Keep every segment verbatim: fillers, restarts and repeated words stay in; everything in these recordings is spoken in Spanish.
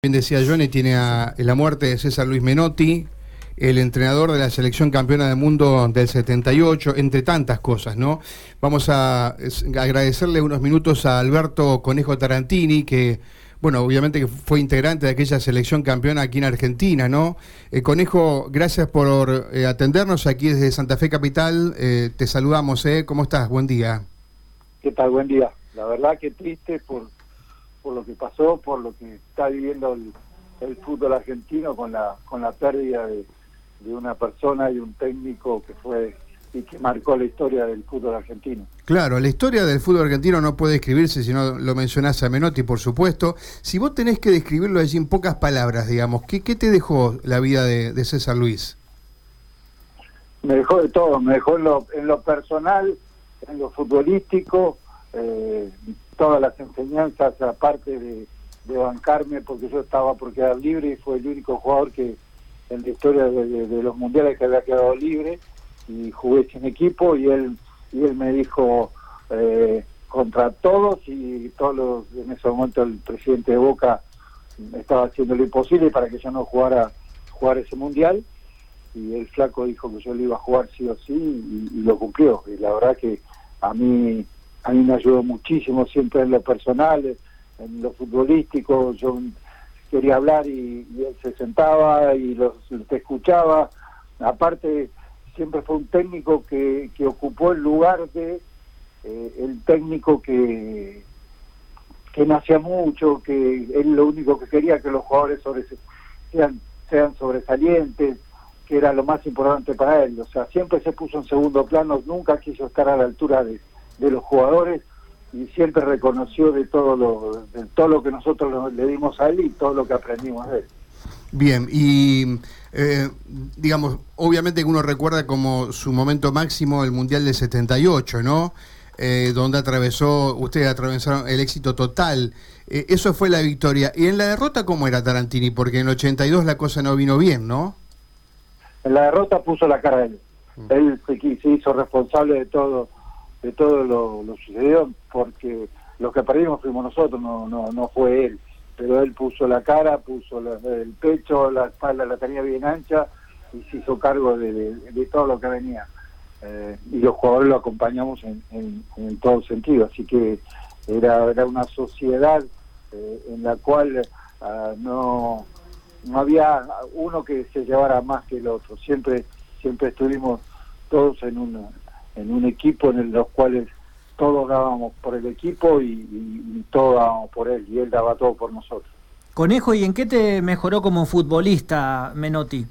Bien decía Johnny, tiene a la muerte de César Luis Menotti, el entrenador de la selección campeona del mundo del setenta y ocho, entre tantas cosas, ¿no? Vamos a, es, a agradecerle unos minutos a Alberto Conejo Tarantini, que, bueno, obviamente que fue integrante de aquella selección campeona aquí en Argentina, ¿no? Eh, Conejo, gracias por eh, atendernos aquí desde Santa Fe Capital, eh, te saludamos, ¿eh? ¿Cómo estás? Buen día. ¿Qué tal? Buen día. La verdad que triste por... por lo que pasó, por lo que está viviendo el, el fútbol argentino con la con la pérdida de, de una persona y un técnico que fue y que marcó la historia del fútbol argentino. Claro, la historia del fútbol argentino no puede escribirse si no lo mencionás a Menotti, por supuesto. Si vos tenés que describirlo allí en pocas palabras, digamos, ¿qué, qué te dejó la vida de, de César Luis? Me dejó de todo, me dejó en lo, en lo personal, en lo futbolístico, eh, todas las enseñanzas, aparte de, de bancarme, porque yo estaba por quedar libre y fue el único jugador que en la historia de, de, de los mundiales que había quedado libre, y jugué sin equipo, y él y él me dijo eh, contra todos, y todos los, en ese momento el presidente de Boca estaba haciendo lo imposible para que yo no jugara jugar ese mundial, y el flaco dijo que yo lo iba a jugar sí o sí, y, y lo cumplió. Y la verdad que a mí a mí me ayudó muchísimo, siempre en lo personal, en lo futbolístico. Yo quería hablar y, y él se sentaba y los, te escuchaba. Aparte, siempre fue un técnico que, que ocupó el lugar de eh, el técnico que que no hacía mucho, que él lo único que quería que los jugadores sobre, sean, sean sobresalientes, que era lo más importante para él. O sea, siempre se puso en segundo plano, nunca quiso estar a la altura de de los jugadores, y siempre reconoció de todo lo de todo lo que nosotros le dimos a él y todo lo que aprendimos de él. Bien, y eh, digamos, obviamente que uno recuerda como su momento máximo el Mundial del setenta y ocho, ¿no? Eh, donde atravesó, ustedes atravesaron el éxito total. Eh, eso fue la victoria. ¿Y en la derrota cómo era Tarantini? Porque en el ochenta y dos la cosa no vino bien, ¿no? En la derrota puso la cara a él. Mm. Él se, se hizo responsable de todo de todo lo, lo sucedió, porque los que perdimos fuimos nosotros, no no no fue él, pero él puso la cara, puso la, el pecho, la espalda la tenía bien ancha, y se hizo cargo de, de, de todo lo que venía, eh, y los jugadores lo acompañamos en, en, en todo sentido, así que era, era una sociedad eh, en la cual uh, no no había uno que se llevara más que el otro, siempre siempre estuvimos todos en una en un equipo en el, los cuales todos dábamos por el equipo y, y, y todos dábamos por él, y él daba todo por nosotros. Conejo, ¿y en qué te mejoró como futbolista Menotti?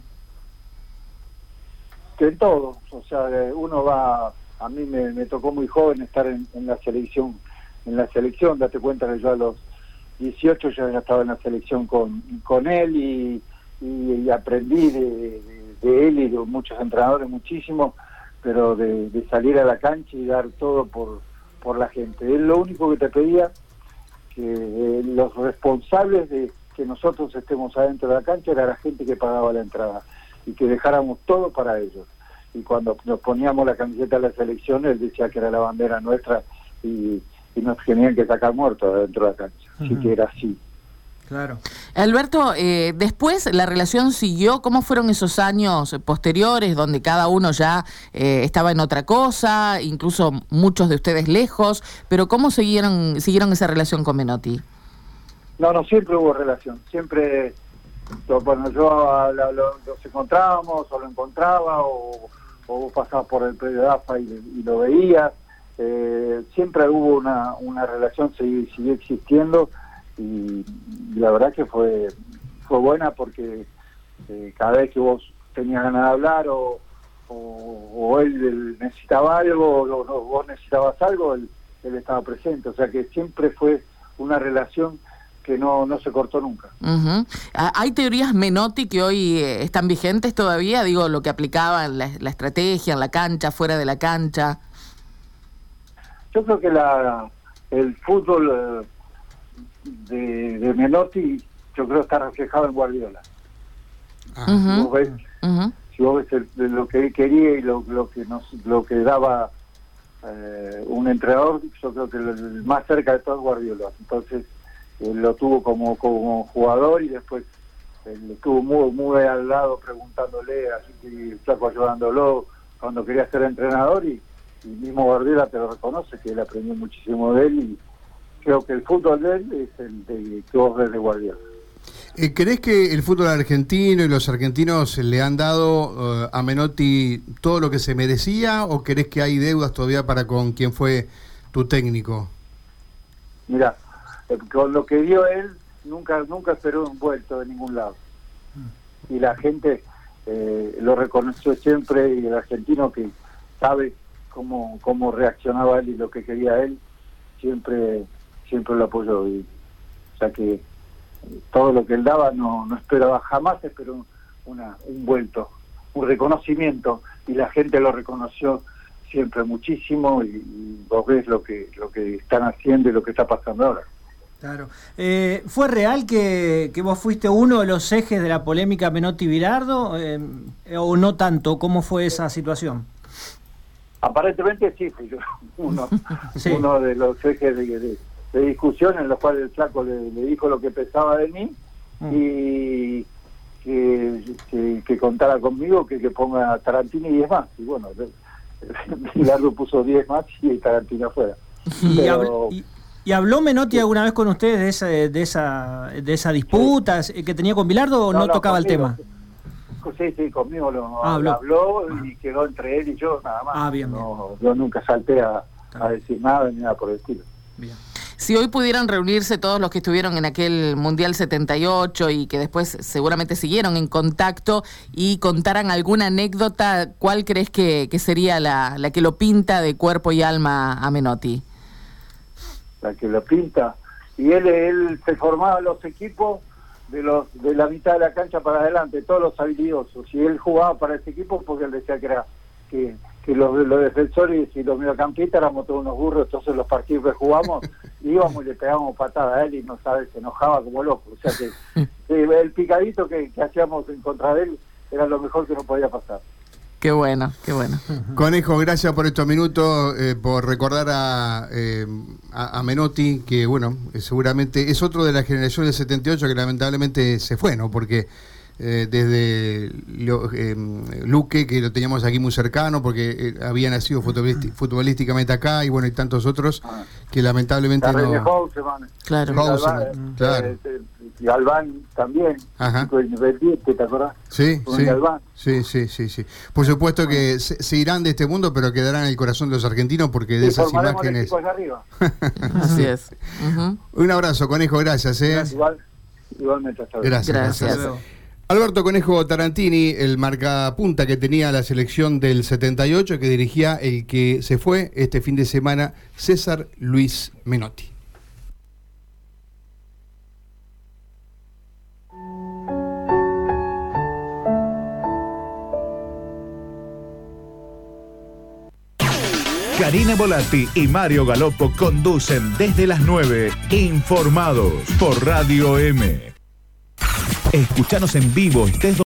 En todo, o sea, uno va, a mí me, me tocó muy joven estar en, en la selección, en la selección, date cuenta que yo a los dieciocho ya estaba en la selección con, con él, y, y, y aprendí de, de, de él y de muchos entrenadores muchísimo, pero de, de salir a la cancha y dar todo por, por la gente. Él lo único que te pedía, que eh, los responsables de que nosotros estemos adentro de la cancha era la gente que pagaba la entrada, y que dejáramos todo para ellos. Y cuando nos poníamos la camiseta de la selección, él decía que era la bandera nuestra, y, y nos tenían que sacar muertos adentro de la cancha. Uh-huh. Así que era así. Claro. Alberto, eh, después la relación siguió. ¿Cómo fueron esos años posteriores donde cada uno ya eh, estaba en otra cosa, incluso muchos de ustedes lejos? Pero ¿cómo siguieron siguieron esa relación con Menotti? No, no, siempre hubo relación. Siempre, cuando yo lo, lo, los encontrábamos, o lo encontraba, o, o pasaba por el predio de A F A y, y lo veía. Eh, siempre hubo una, una relación, siguió, siguió existiendo. Y la verdad que fue fue buena, porque eh, cada vez que vos tenías ganas de hablar, o, o, o él, él necesitaba algo, o, o vos necesitabas algo, él, él estaba presente. O sea que siempre fue una relación que no, no se cortó nunca. Uh-huh. ¿Hay teorías Menotti que hoy eh, están vigentes todavía? Digo, lo que aplicaba en la, la estrategia, en la cancha, fuera de la cancha. Yo creo que la el fútbol... Eh, De, de Menotti, yo creo que está reflejado en Guardiola. Uh-huh. Si vos ves, uh-huh. si vos ves el, lo que él quería y lo, lo que nos lo que daba eh, un entrenador, yo creo que el más cerca de todo es Guardiola. Entonces él lo tuvo como, como jugador y después él estuvo muy, muy al lado preguntándole, así que el Flaco ayudándolo cuando quería ser entrenador, y, y mismo Guardiola te lo reconoce, que él aprendió muchísimo de él, y creo que el fútbol de él es el de, que vos ves de Guardiola. Eh, ¿Crees que el fútbol argentino y los argentinos le han dado uh, a Menotti todo lo que se merecía, o crees que hay deudas todavía para con quien fue tu técnico? Mira, con lo que dio él, nunca nunca esperó un vuelto de ningún lado. Y la gente eh, lo reconoció siempre, y el argentino que sabe cómo cómo reaccionaba él y lo que quería él, siempre siempre lo apoyó. Y, o sea que todo lo que él daba no, no esperaba, jamás esperó una, un vuelto, un reconocimiento, y la gente lo reconoció siempre muchísimo, y, y vos ves lo que lo que están haciendo y lo que está pasando ahora. Claro. Eh, ¿Fue real que, que vos fuiste uno de los ejes de la polémica Menotti-Bilardo eh, o no tanto? ¿Cómo fue esa situación? Aparentemente sí, fui yo uno, sí. uno de los ejes de, de, de discusión en los cuales el Flaco le, le dijo lo que pensaba de mí, mm. y que, que, que contara conmigo, que, que ponga a Tarantini diez más. Y bueno, Bilardo puso diez más y Tarantini afuera. Y, Pero, y, ¿Y habló Menotti alguna vez con ustedes de esa de esa, de esa disputa sí. que tenía con Bilardo, o no, no, no tocaba conmigo, el tema? Sí, sí, conmigo lo ah, habló, habló ah. y quedó entre él y yo nada más. Ah, bien, no, bien. Yo nunca salté a, a decir nada ni nada por el estilo. Bien. Si hoy pudieran reunirse todos los que estuvieron en aquel Mundial setenta y ocho y que después seguramente siguieron en contacto y contaran alguna anécdota, ¿cuál crees que, que sería la, la que lo pinta de cuerpo y alma a Menotti? La que lo pinta. Y él, él se formaba los equipos de los de la mitad de la cancha para adelante, todos los habilidosos. Y él jugaba para ese equipo porque él decía que era que, que los, los defensores y los mediocampistas éramos todos unos burros. Entonces los partidos que jugamos íbamos y le pegábamos patada a él, y no sabes, se enojaba como loco. O sea que, que el picadito que, que hacíamos en contra de él era lo mejor que nos podía pasar. Qué bueno, qué bueno. Conejo, gracias por estos minutos, eh, por recordar a, eh, a, a Menotti, que bueno, eh, seguramente es otro de la generación del setenta y ocho que lamentablemente se fue, ¿no? Porque eh, desde lo, eh, Luque, que lo teníamos aquí muy cercano, porque eh, había nacido futbolístic, futbolísticamente acá, y bueno, y tantos otros que lamentablemente la no... Houseman, claro. Houseman, claro. Eh, eh, y Albán también, Ajá. Independiente, ¿te acordás? Sí, sí. Albán. sí, sí, sí, sí. Por supuesto que se, se irán de este mundo, pero quedarán en el corazón de los argentinos, porque de sí, esas imágenes... Arriba. Así es. Uh-huh. Un abrazo, Conejo, gracias. ¿eh? Gracias. Igual, igualmente. Hasta gracias. Gracias. gracias. Alberto Conejo Tarantini, el marcapunta que tenía la selección del setenta y ocho, que dirigía el que se fue este fin de semana, César Luis Menotti. Karina Volatti y Mario Galoppo conducen desde las nueve, Informados por Radio M. Escúchanos en vivo desde